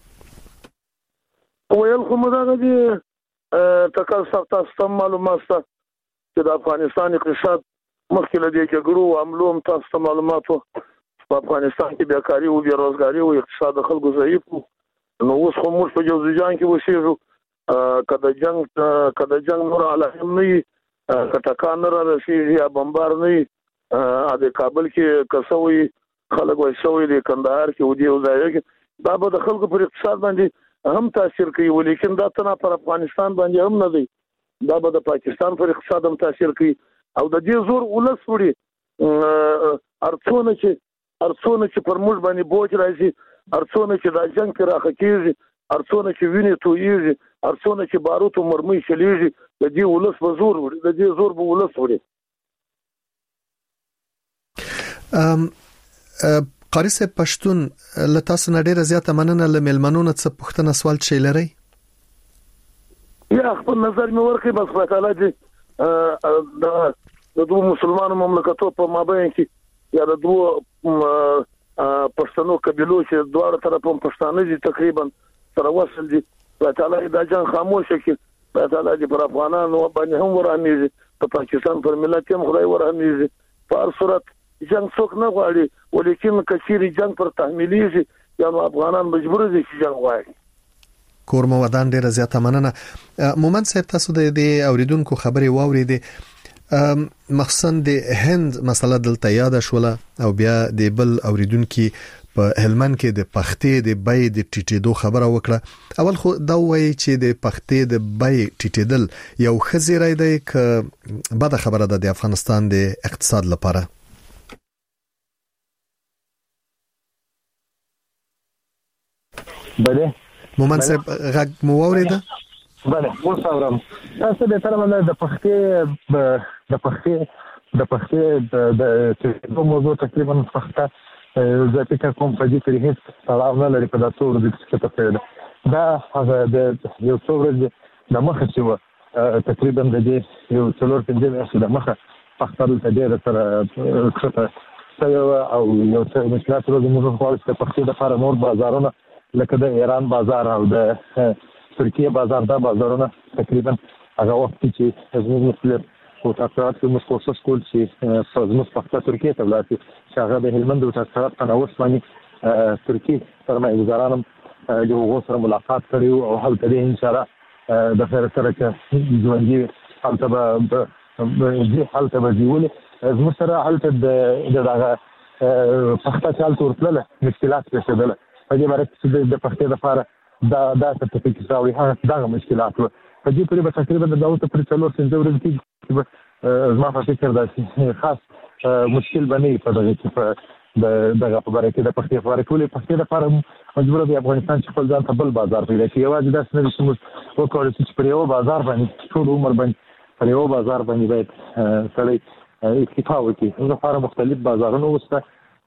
ویل کوم دا دی تکل صاحب تاسو معلومات چې د افغانستان اقتصاد مخکې له دې جګړو عملوم تاسو معلوماتو په افغانستان کې بیکاری او بیروزګاری او اقتصاد خلکو ضعیف نو اوس خو موږ په جوزجان کې وسیږو کله جنگ کله جنگ نور علایم نه کټکان را رسیږي یا بمبار نه د کابل کې کسوي خلک وای شوی د کندهار کې ودی وځي دا به د خلکو پر اقتصاد باندې هم تاثیر کوي ولیکن دا تنه پر افغانستان باندې هم نه دی دا به د پاکستان پر اقتصاد هم تاثیر کوي او د دې زور ولس وړي ارڅونه چې ارڅونه چې پر موږ باندې بوج راځي ارڅونه چې د جنگ کې راخه کیږي ارڅونه چې ویني تویږي ارڅونه چې باروت او مرمۍ چلیږي د دې ولس به زور وړي د دې زور به ولس وړي ام قاری صاحب پښتون له تاسو نه ډیره زیاته مننه له ملمنونو څخه پوښتنه سوال چي لري یا خپل نظر مې ورکړي بس خدای تعالی دې د دوه مسلمانانو مملکتو په مابین کې یا د دوه پښتنو قبيلو چې دواړه طرفونو پښتانه دي تقریبا سره وصل دي خدای تعالی دا جنگ خاموش کړي خدای تعالی دې پر افغانانو باندې هم ورانیږي په پاکستان پر ملت هم خدای ورانیږي په هر صورت جنگ څوک نه غواړي ولیکن کچيري جنگ پر تحمیلیږي یا افغانان مجبور دي چې جنگ غواړي کورمو ودان ډیره زیاته مننه مومن صاحب تاسو د دې اوریدونکو خبري واوریدې مخصوصا د هند مسله دلته یاد شوله او بیا د بل اوریدونکو په هلمند کې د پختې د بای د ټیټېدو خبره وکړه اول خو دا وایي چې د پختې د بای ټیټېدل یو خزیرای دی ک بده خبره ده د افغانستان د اقتصاد لپاره بله مومن صاحب غږ مو اوریده بله مو څورم تاسو د تر باندې د پختې د پختې د پختې د د موضوع تقریبا پخته زه فکر کوم په دې کې هیڅ تړاو نه لري په تاسو ورته څه تفصیل دا هغه د یو څو ورځې د مخه چې تقریبا د دې یو څلور پنځه میاشتې د مخه پختل ته ډېر سره څه او یو څه مشکلات ورته موږ خو د پختې د فار نور بازارونه لکه د ایران بازار او د ترکیه بازار دا بازارونه تقریبا هغه وخت چې زموږ مسلمان او تاسو چې موږ کوشش کول چې زموږ په ترکیه ته ولاړ شي هغه د هلمند او تاسو په نوښت باندې ترکیه سرمایه‌ګزاران د هغو سره ملاقات کړی او هلته د ان شاء الله د خیر سره چې ژوندۍ هلته به د هلته به دیول زموږ سره هلته د دغه پخته چال تورتله مشکلات پیښېدل په دې باندې چې د پختې لپاره دا دا سرټیفیکیټ راوړي هغه دغه مشکلات و په دې پورې به تقریبا د داوته پر څلور څنځه ورځې کې زما په فکر دا چې خاص مشکل باندې په دغه کې په دغه په اړه کې د پختې لپاره ټولې پختې لپاره مجبور دی افغانستان چې خپل ځان ته بل بازار پیدا کړي یوازې دا څه نه چې موږ وکړو چې پر یو بازار باندې ټول عمر باندې پر یو بازار باندې باید سړی اکتفا وکړي نو لپاره مختلف بازارونه وسته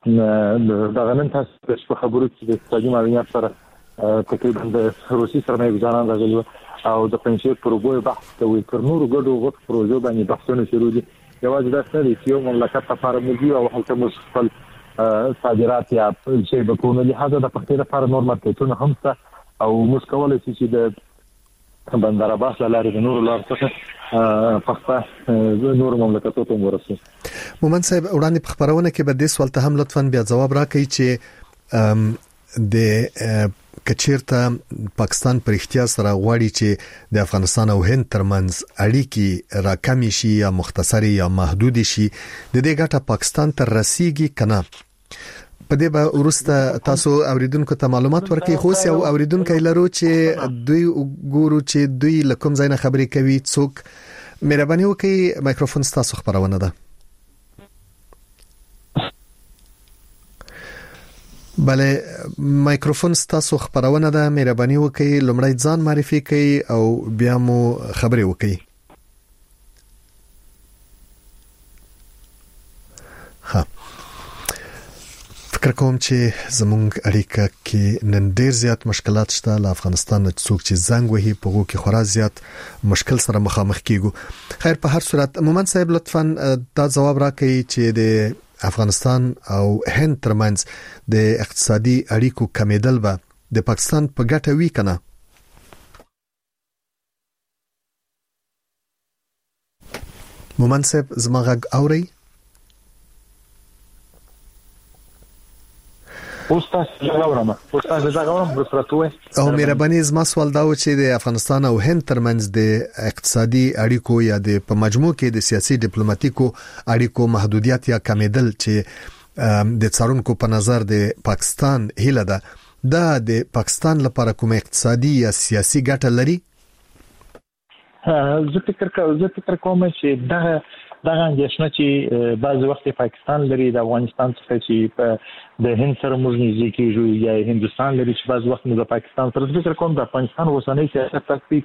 دا غنن تاسو په خبرو کې د اقتصادي معلومات سره تقریبا د روسي سرمایه‌ګزاران راغلي او د پنځه پروګوي بحث کوي پر نورو ګډو غوښ پروژو باندې بحثونه شروع دي یوازې دا څه دي چې یو مملکت لپاره موږ او هلته موږ خپل صادرات یا شی به کوو لهدا د پختې لپاره نور مارکیټونه هم شته او موږ کولای شو چې د بندر عباس لارې د نورو لار څخه پخته نور مملکتونو ته ورسو مومن صاحب وړاندې په خبرونه کې به د سوال ته هم لطفاً بیا جواب راکړئ چې د کچیرته پاکستان پر اختیار سره غواړي چې د افغانستان او هند ترمنځ اړیکې راکمې شي یا مختصری یا محدود شي د دې ګټه پاکستان ته رسیږي کنه په دې به ورسته تاسو اوریدونکو ته معلومات ورکړئ خو یو اوریدونکو لرو چې دوی ګورو چې دوی لکم ځای نه خبرې کوي څوک مهرباني وکړئ مایکروفون تاسو خبرونه ده بله مایکروفون تاسو خبرونه ده مهرباني وکړئ لومړی ځان معرفي کړئ او بیا مو خبرې وکړئ ها فکر کوم چې زموږ اړیکه کې نن ډیر زیات مشکلات شته له افغانستان څخه چې زنګ وهي په وګو کې خورا زیات مشکل سره مخامخ کیږو خیر په هر صورت مومن صاحب لطفاً دا جواب راکړئ چې د افغانستان او هند ترمنځ د اقتصادي اړیکو کمیدل به د پاکستان په ګټه وی کنه مومن صاحب زما غږ اوري اوس تاسو غواړم اوس تاسو دا غواړم پرستوي او مهرباني زما سوال دا و چې د افغانستان او هند ترمنځ د اقتصادي اړیکو یا د په مجموع کې د سیاسي ډیپلوماټیکو اړیکو محدودیت یا کمیدل چې د څارونکو په نظر د پاکستان هیله ده دا د پاکستان لپاره کوم اقتصادي یا سیاسي ګټه لري؟ زه فکر کوم زه فکر کوم چې دا دا اندېښنه چې بعض وخت پاکستان لري د افغانستان څخه چې په د هند سره موږ نږدې کېږو یا هندستان لري چې بعض وخت د پاکستان سره فکر کوم د افغانستان اوسنۍ سیاست تاسو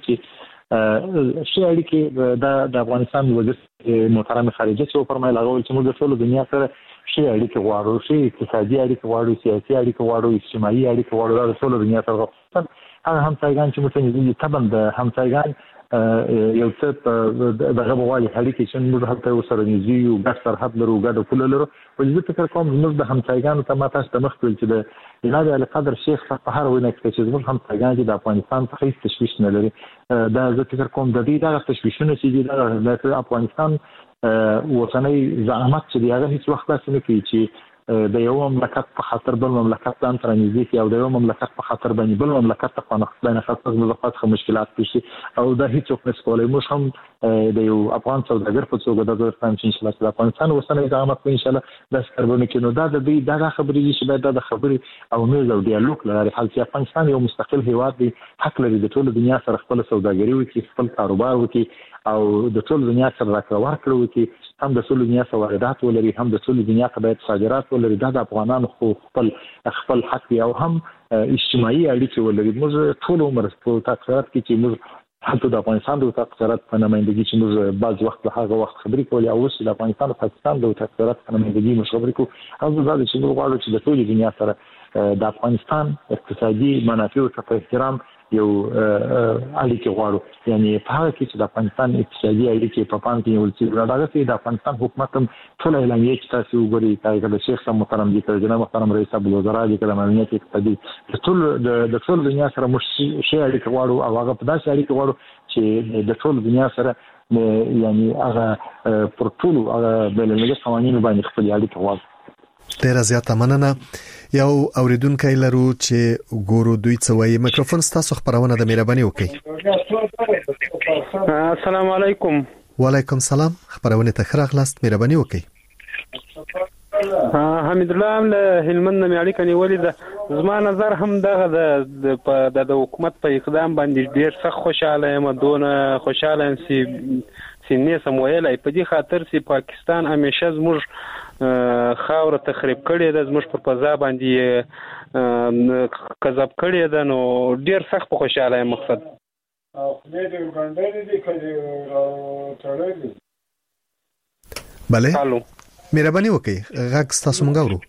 چې شي اړیکې د د افغانستان وزیر محترم خارجه چې فرمایله غوښتل چې موږ د ټول دنیا سره شي اړیکې غواړو شي اقتصادي اړیکې غواړو سیاسي اړیکې غواړو اجتماعي اړیکې غواړو د ټول دنیا سره غواړو هغه همسایګان چې موږ نږدې طبعا د همسایګان یو څه دغه بوالي اړیکې چې موږ هلته وسره نږدې یو ګډ سرحد لرو ګډ پوله لرو او زه فکر کوم موږ د همسایګانو ته ماته ست مخ کول چې د جناب علي قدر شیخ په هر وینه کې چې موږ همسایګان د افغانستان څخه هیڅ تشویش نه لري دا زه فکر کوم د دې دغه تشویشونه چې د افغانستان وطني زعامت چې هغه هیڅ وخت نه کوي چې د یو مملکت په خاطر بل مملکت ځان تر نږدې کی او د یو مملکت په خاطر باندې بل مملکت ته خپل نه خاصه مضافات خو مشکلات پیښي او دا هیڅ څوک نس کولای موږ هم د یو افغان سوداګر په څوګه د ځان چې ان شاء الله د افغانستان وسنه اقامت ان شاء الله د سربونه کې نو دا د دې دغه خبرې چې باید د خبرې او میز او ډیالوګ لري حال چې افغانستان یو مستقل هیواد دی حق لري د ټول دنیا سره خپل سوداګري وکړي خپل کاروبار وکړي او د ټول دنیا سره راکړه ورکړه وکړي هم د ټول دنیا سره واردات ولري هم د ټول دنیا ته باید صادرات ولري دا د افغانانو خو خپل خپل حق او هم اجتماعي اړیکې ولري موږ ټول عمر په تاثیرات کې چې موږ حتی د افغانستان د تاثیرات په نمائندګي چې موږ بعض وخت په هغه وخت خبرې کولې او اوس د افغانستان او پاکستان د تاثیرات په نمائندګي موږ خبرې کوو او دا چې موږ غواړو چې د ټول دنیا سره د افغانستان اقتصادي منافع او احترام یو اړیکې غواړو یعنی په هغه کې چې د افغانستان اقتصادي اړیکې په پام کې نیول شي دا چې د افغانستان حکومت هم ټول اعلامیه چې تاسو وګورئ چې د شیخ صاحب محترم دي چې جناب محترم رئیس الوزرا دي چې د امنیت اقتصادي ټول د ټول دنیا سره مش شي اړیکې غواړو او هغه په داسې اړیکې غواړو چې د ټول دنیا سره یعنی هغه پر ټول هغه بین المللي قوانینو باندې خپل اړیکې غواړو. ډیر زیاته مننه. یو اوریدونکو لرو چې ګورو دوی څه وایي. میکروفون تاسو خبرونه د مهرباني وکړئ. السلام علیکم. وعلیکم سلام. خبرونه ته خراغلاست مهرباني وکړئ. حمید الله له هلمند نه اړیکه نیولې ده. زما نظر هم دغه د د حکومت په اقدام باندې ډیر سخت خوشاله یم دونه خوشاله یم چې سینې سم ویلای په دې خاطر چې پاکستان همیشه زموږ خاور تخریب کړي ده زموږ په فضا باندې کذب کړي ده نو ډیر سخت په خوشاله یم مقصد بله مهرباني وکړئ غږ تاسو مونږ اورو.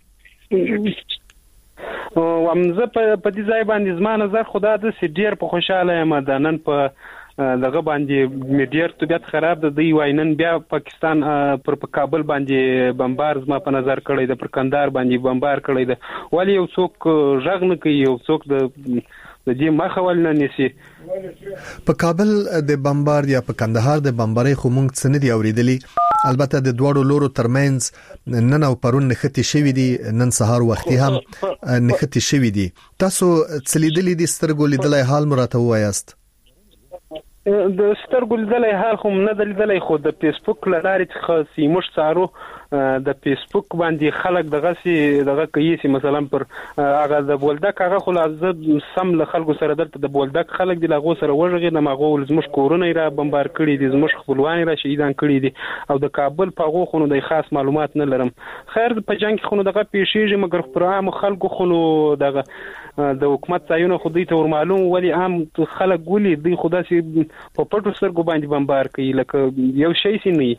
ومزه په دې ځای باندې زما نظر خدا د ډیر په خوشاله یم د نن په دغه باندې میډیر طبيعت خراب ده دی واینن بیا پاکستان پر کابل باندې بمبار زما په نظر کړی ده پر کندهار باندې بمبار کړی ده ولی یو څوک ژغ نه کوي یو څوک د د دې مخاول نه نسی په کابل د بمبار یا په کندهار د بمبارۍ خو مونږ څه نه دی اوریدلی البته د دوړو لورو ترمنځ نن او پرون نختی شوی دي نن سهار وختي هم نختی شوی دي تاسو څلیدلی دي سترګو لیدلای حال مراته وایاست د سترګو لیدلای حال خو نه لیدلای خو د فیسبوک لارې څخه سیموش څارو د فیسبوک باندې خلک دغه سي دغه کوي چې مثلا پر هغه د بولدک هغه خو لازم سم له خلکو سره دلته د بولدک خلک د لغو سره وژغي د مغو زموږ کورونه را بمبار کړي دي زموږ خپلوان را شهیدان کړي دي او د کابل په غو خونو د خاص معلومات نه لرم خیر په جنگ خونو دغه پیښیږي مګر پر عام خلکو خونو دغه د حکومت ځایونه خو دوی ته ور معلوم ولی عام خلک ګولي دوی خدا سي په پټو سترګو باندې بمبار کوي لکه یو شی سي نه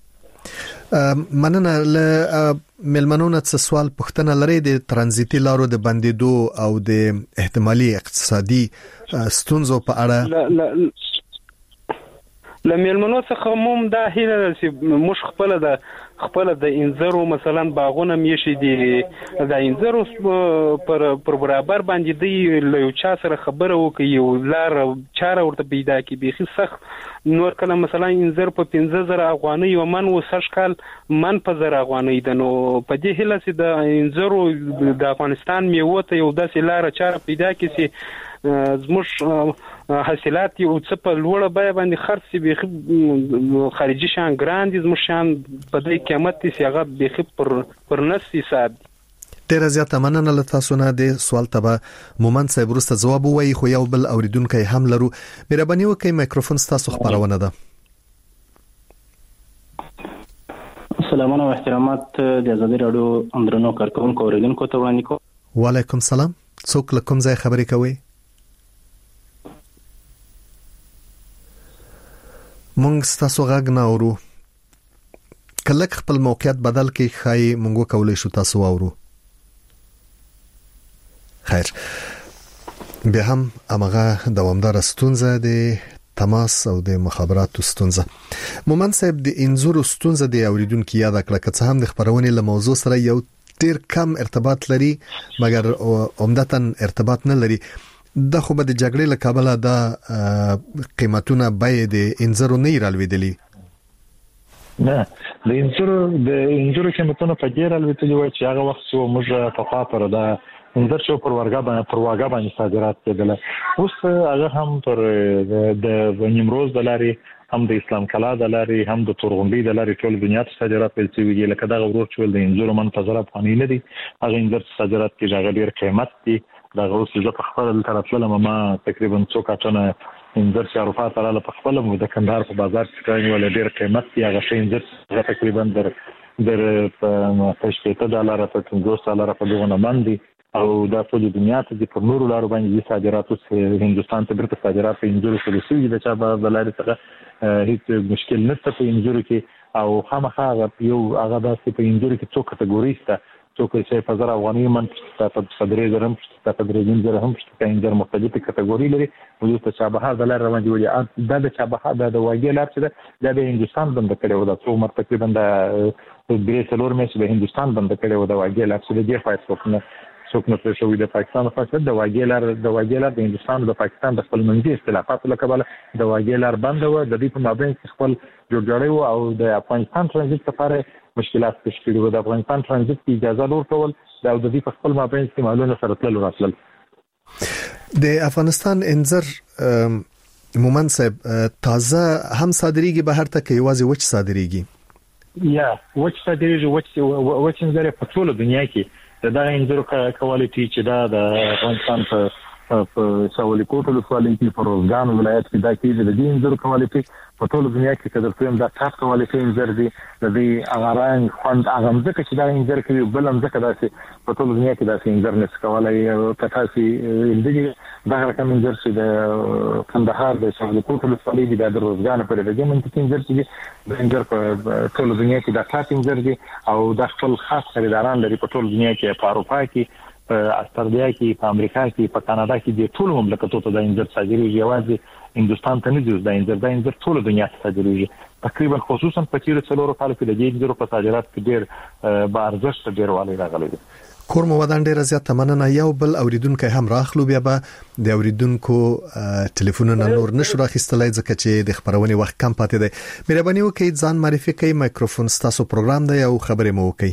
مننه له ملمنونه څه سوال پوښتنه لري د ترانزیتي لارو د بندیدو او د احتمالي اقتصادي ستونزو په اړه لمیلمنو څخه موږ دا هیله ده چې موږ خپل د خپل د انځرو مثلا باغونه میشي دي د انځرو پر پر برابر باندې دی له یو چا سره خبره وکي یو لار چاره ورته پیدا کی بيخي سخت نور کله مثلا انځر په پنځه زره افغانۍ او من وسش کال من په زره افغانۍ د نو په دې هله چې د انځرو د افغانستان میوه ته یو داسې لار چاره پیدا کی چې زموږ حاصلات یو څه په لوړه بیه باندې خرڅ به خارجي شان ګران دي زموږ شان په دې قیمت چې هغه به پر پر نس حساب ډیر زیاته مننه له تاسو نه د سوال ته مومن صاحب ورسته جواب وایي خو یو بل اوریدونکو هم لرو مهرباني وکړئ مایکروفون تاسو خبرونه ده سلامونه او احترامات د ازادي رادیو اندرنو کارکونکو اوریدونکو ته وړاندې کوم وعلیکم سلام څوک له کوم ځای خبرې کوي مونږ تاسو غږ نه اورو کله خپل موقعیت بدل کې خای مونږ کولای شو تاسو اورو خیر به هم امغه دوامدار ستونزه د تماس او د مخابراتو ستونزه مومن صاحب د انزور ستونزه د اوریدونکو یاد کړه که څه هم د خبرونې له موضوع سره یو ډیر کم ارتباط لري مګر عمدتاً ارتباط نه لري د خو به د جګړې له کابل د قیمتونه باید انځرو نه رالویدلی نه د انځرو د انځرو قیمتونه په ډیر رالویدلی و چې هغه وخت چې موږ په خوا پر دا انځر شو پر ورګا باندې پر واګا باندې صادرات کېدل اوس هغه هم پر د نیمروز د لاري هم د اسلام کلا د لاري هم د تورغونډي د لاري ټول دنیا ته صادرات پیل شوی لکه دا ورور چې د انځرو من په زره افغاني نه دي هغه انځر صادرات کې هغه ډیر قیمت دي دا اوس چې په خپل طرف له ما تقریبا څو کاټنه انځر چې اروپا ته لاله په خپل مو د کندهار په بازار کې کوي ول ډیر قیمت دی هغه شی انځر تقریبا در در په شپږ ډالر په پنځوس ډالر په دغه باندې او دا ټول دنیا ته د پر نورو لارو باندې صادرات اوس هندستان ته برته صادرات په انځر سره سوي د چا په لاري څخه هیڅ مشکل نشته په انځر کې او خامخا یو هغه داسې په انځر کې څو کټګوري شته څوک چې په زر افغاني من په صدرې زرم په درېیم زر هم په انځر مختلفه کټګوري لري وجود ته چابهار د لار باندې ولې دا د چابهار د واګي لار چې د هندستان بند کړي و دا څو مر تقریبا د درې څلور مې د هندستان بند کړي و دا واګي لار چې د دې فایټ وکړه څوک نه پرې شوی د پاکستان په فاصله د واګي لار د واګي لار د هندستان او د پاکستان د خپل منځي اختلافات لکه د واګي لار بند و د دې په مابین خپل جوړجاړی او د افغانستان ترانزیت لپاره مشکلات پیش کړي و د افغانستان ترانزیت کی اجازه لور کول دا د دې په خپل مابین کې معلومه سره تل راتلل د افغانستان انځر مومن صاحب تازه هم صادریږي بهر ته کې واځي وچ صادریږي یا وچ صادریږي وچ وچ انځر په ټول دنیا کې دا انځر کوالټي چې دا د افغانستان په په ساولي کوټ له فعالیت کې په روزګان ولایت کې دا کې د دې انځر کوالټي په ټول دنیا کې کډر کوم دا ټاپ کوالټي انځر دي د دې اغاران خوند اغه مزه چې دا انځر کوي بل مزه داسې په ټول دنیا کې داسې انځر نس کولای کتاسي دې دا رقم انځر چې د کندهار د ساولي کوټ له فعالیت د روزګان په دې منطقه انځر چې د انځر په ټول دنیا کې دا ټاپ انځر دي او د خپل خاص خریداران لري په ټول دنیا کې په اروپا کې په استرالیا کې په امریکا کې په کاناډا کې د ټول مملکتونو ته د انځر صادرېږي یوازې هندستان ته نه دی د انځر د انځر ټول دنیا ته صادرېږي تقریبا خصوصا په تیر څلورو کالو کې د دې انځر په صادرات کې ډېر با ارزښت ډېر والی راغلی دی کور مو ودان ډیر زیات مننه یو بل اوریدونکو هم راخلو بیا به د اوریدونکو ټلیفونونه نور نشو راخستلای ځکه چې د خبرونې وخت کم پاتې دی مهرباني وکړئ ځان معرفي کړئ مایکروفون تاسو پروګرام دی او خبرې مو وکړئ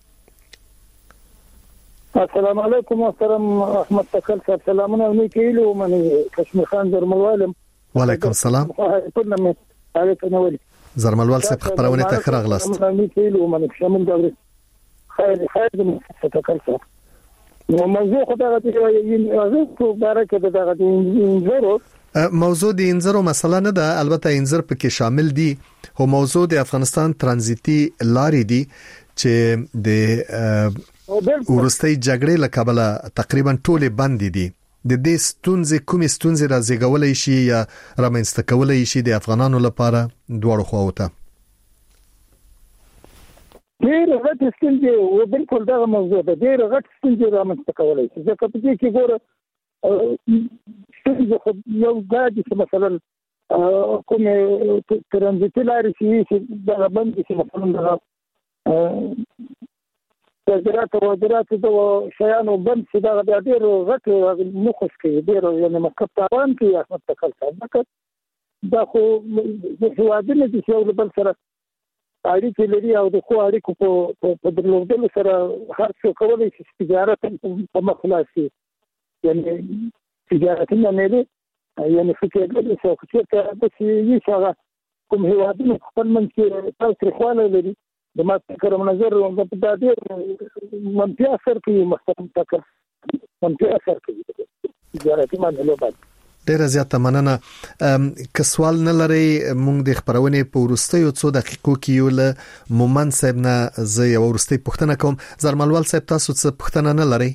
السلام علیکم محترم احمد تکل صاحب سلامونه نیکیلو من کشمیر خان زرملوالم وعلیکم السلام علیکم زرملوال صاحب خبرونه ته خراغلاست نیکیلو من شامل دغه خیر خیر تکل صاحب نو موضوع خدای دې یو څه بارکه دغه انځرو موضوع د انځرو مسله نه ده البته انځر پکې شامل دي هو موضوع د افغانستان ترانزیتي لارې دي چې د ورستۍ جګړې له کابل تقریبا ټوله بند دي د دې ستونزې کومې ستونزې راځي شي یا رامنځته کولای شي د افغانانو لپاره دواړو خواو ته ډېر غټ ستونزې او بالکل دا موضوع ده ډېر غټ ستونزې رامنځته کولای شي ځکه په دې کې ګوره ستونزې خو یو ګاډي چې مثلا کوم ترانزیتي لارې چې دا باندې چې مثلا د زراعت او زراعت د شیانو بند چې دا د ډېر غټ مخص کې ډېر یعنی مکتب تاوان کې احمد تکل صاحب دا خو د هوادنه د یو بل سره اړیکې لري او د خو اړیکو په په درلودلو سره هر څه کولای شي تجارت په مخلاصي یعنی تجارت نه نه دي یعنی فکر کوي چې څه د څه یې کوم هوادنه خپل من کې تاسو خواله لري د ما فکر منظر د ډېر منفي اثر کوي مختلف تک منفي اثر کوي تجارتي معاملې باندې ډیره زیاته مننه. که سوال نه لري مونږ د خبرونې په ورستیو څو دقیقو کې یو له مومن صاحب نه زه یو ورستي پوښتنه کوم. زرملوال صاحب تاسو څه پوښتنه نه لري؟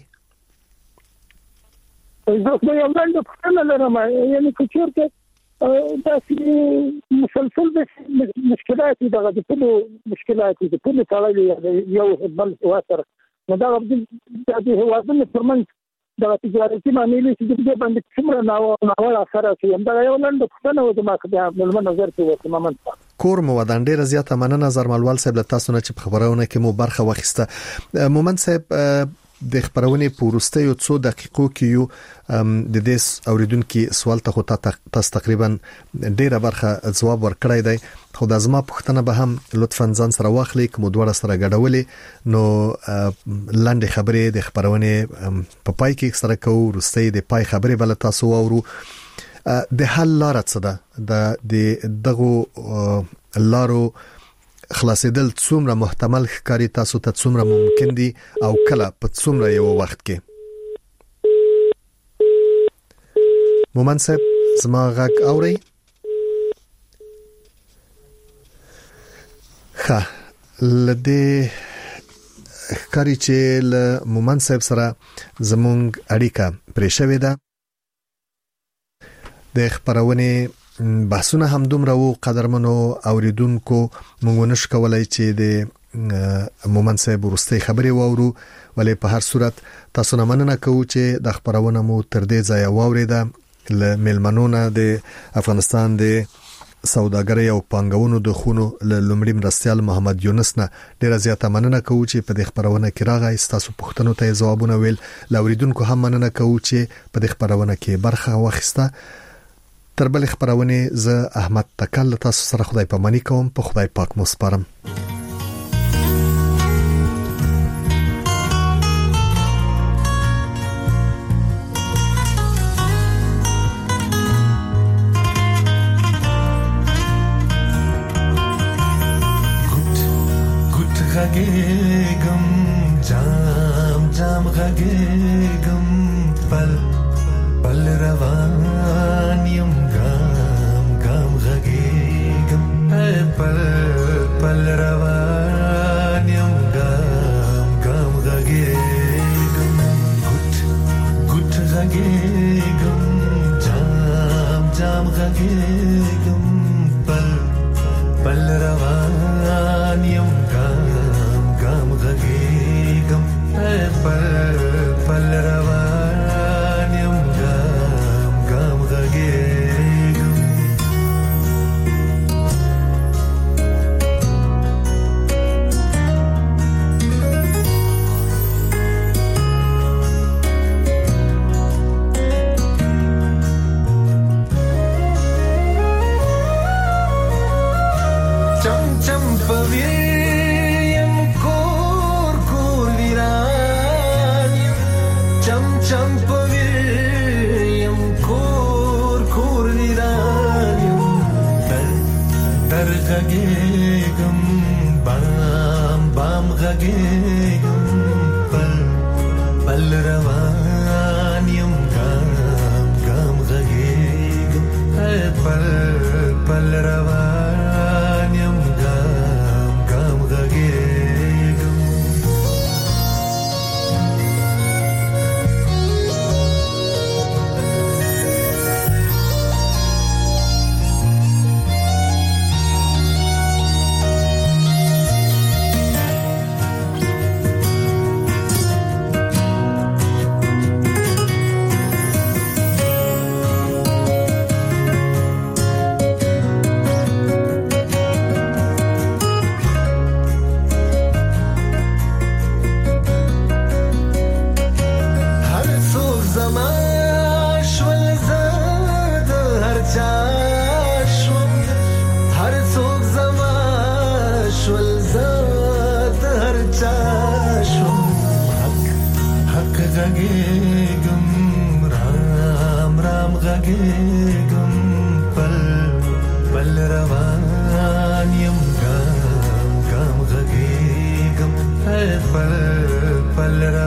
زه خو یو لاندې پوښتنه لرم یعنی که چېرته دا مسلسل د مشکلات دغه د ټولو مشکلات د ټولو تړلې یو بل واسره نو دا د هوادنه ترمن د تجارتي معاملې چې د باندې څومره ناو ناو اثر کوي دا یو لاندې پوښتنه و د ما په نظر کې وته ممن کور مو ودان ډیره زیاته مننه زرملوال صاحب له تاسو نه چې په خبرونه کې مو برخه واخیسته. مومن صاحب د خبرونې په ورستیو څو دقیقو کې یو د دې اوریدونکو سوال ته خو تاسو تقریبا ډیره برخه جواب ورکړی دی خو د ازما پوښتنه به هم لطفا ځان سره واخلئ کوم دوه سره غډولې نو لاندې خبرې د خبرونې په پای کې سره کوو ورستي د پای خبرې بل تاسو وورو د حل لار څه ده د دغه لارو خلاصیدل څومره محتمل ښکاری تاسو ته څومره ممکن دي او کله په څومره یو وخت کې؟ مومن صاحب زما غږ اوري؟ ښه لدې ښکاری چې له مومن صاحب سره زمونږ اړیکه پرې شوې ده. د خبرونې بحثونه هم دومره وو قدرمنو اوریدونکو مونږ نشو کولای چې د مومن صاحب ورستي خبري وورو ولې په هر صورت تاسو نه مننه کوو چې د خبرونه مو تر دې ځای واوریده. ل ملمنونه د افغانستان د سوداګرۍ او پانګونو د خونو ل لومړي مرستيال محمد یونس نه ډیره زیاته مننه کوو چې په دې خبرونه کې راغی تاسو پوښتنو ته ځوابونه ویل. لاوریدونکو هم مننه کوو چې په دې خبرونه کې برخه واخیسته. تر بل خبرونه زه احمد تکل تاسو سره خدای پامانی کوم. په خدای پاک مو سپارم. غږېږم جام جام غږېږم پل پل روان یم ګام ګام غږېږم پل پل روان یم ګام ګام غږېږم ګوت ګوت غږېږم جام جام غږېږم پل پل روان یم غږېږم پل پل روان یم ګام ګام غږېږم چم چم پوي غږېږم بام بام غږېږم پل پل روان یم ګام ګام غږېږم پل پل روان یم ګام ګام غږېږم غږېږم رام رام غږېږم پل پل روان یم ګام ګام غږېږم پل پل روان